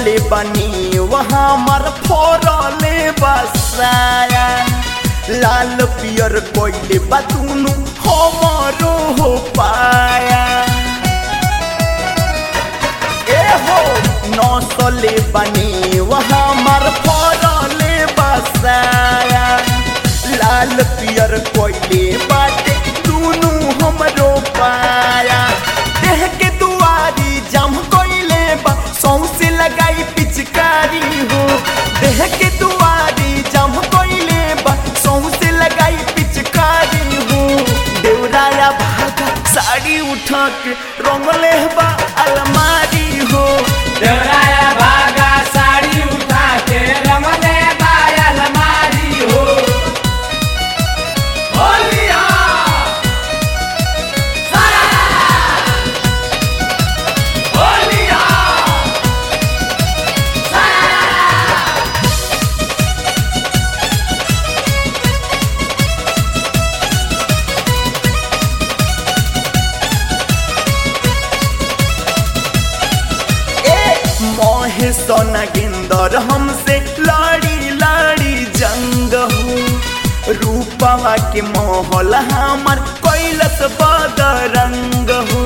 नौसले बनी वहाँ मर फोरले बसाया लाल पियर कोइले बतूनु हमारो हो पाया ए हो नौसले बनी वहाँ मर फोरले बसाया लाल पियर कोइले बाटे दूनु हमरो पाया देह के दुआरी जम कोइले बा सौंसे लगाई पिचकारी हो देह के दुआरी जम कोइले बा सौंसे लगाई पिचकारी हो देवराया भागा साड़ी उठा के रंगले बा अलमारी हो देवराया भागा साड़ी उठा के रंगले बा अलमारी हो होलिया होलिया मोहे सोना गिंदर हमसे लाड़ी लाड़ी जंग हो रूपवा के मोहल हमर कैलस बदरंग हो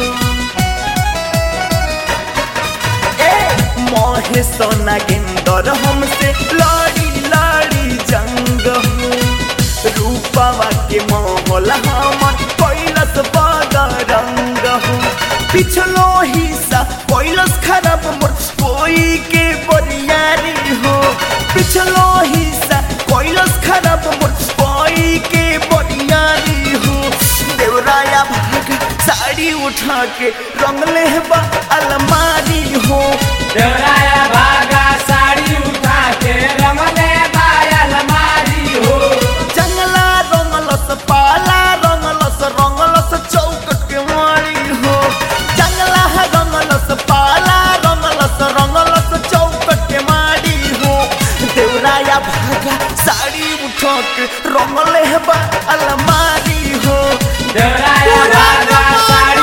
मोहे सोना गिंदर हमसे लाड़ी लाड़ी जंग हो रूपवा के मोहल हमर कैलस बदरंग हो पिछलो हिस्सा कैलस खराब मोर कोई के बरियारी हो पिछलो हिस्सा कैलस खराब मोर कोई के बरियारी हो देवराया भागा साड़ी उठा के रंगले बा अलमारी हो देवराया भागा साड़ी उठा के रंगले बा अलमारी हो जंगला रंगलस पाला रंगलस चौकट के मारी हो जंगला रंगलस पाला रंगलस चौकट के मारी हो देवराया भागा साड़ी उठा के रंगले बा अलमारी हो देवराया भागा साड़ी